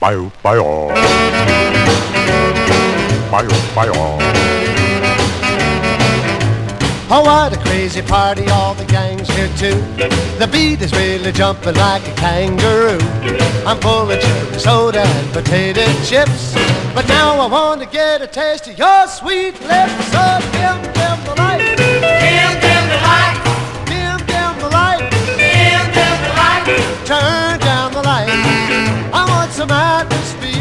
Bye, bye, all. Bye, bye, all. Oh, what a crazy party, all the gang's here too. The beat is really jumping like a kangaroo. I'm full of cherry soda and potato chips, but now I want to get a taste of your sweet lips. So dim, dim the light. Dim, dim the light. Dim, dim the light. Dim, dim the light. Turn down the light. I want some atmosphere.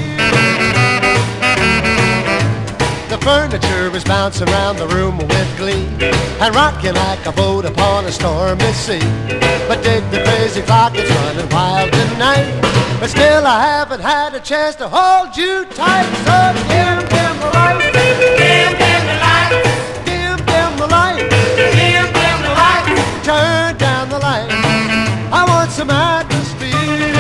The furniture is bouncing around the room with glee and rocking like a boat upon a stormy sea. But dig the crazy clock, it's running wild tonight. But still I haven't had a chance to hold you tight. So dim, dim the light. Dim, dim the light. Dim, dim the light. Dim, dim the light. Turn down the light. I want some atmosphere.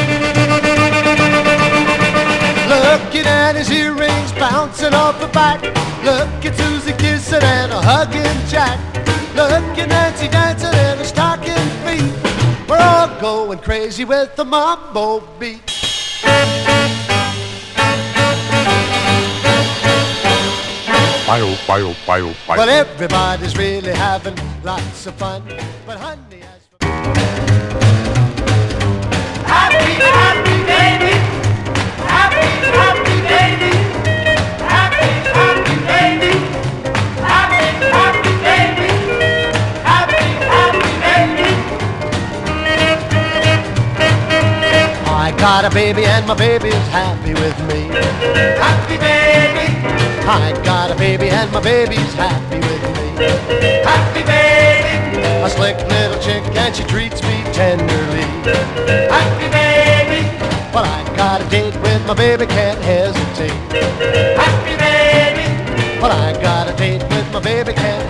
Looking at his earrings bouncing off the back. Look at Susie kissing and a hugging Jack. Look at Nancy dancing in her stocking feet. We're all going crazy with the mambo beat. Bye, bye, bye, bye. But everybody's really having lots of fun. But honey, as for Happy, happy baby. Happy, happy baby. Happy, happy baby. Happy, happy baby. Happy, happy baby. I got a baby and my baby's happy with me. Happy baby. I got a baby and my baby's happy with me. Happy baby. A slick little chick and she treats me tenderly. Happy baby. But I got a date with my baby, can't hesitate. Happy baby. But I got a date with my baby, can't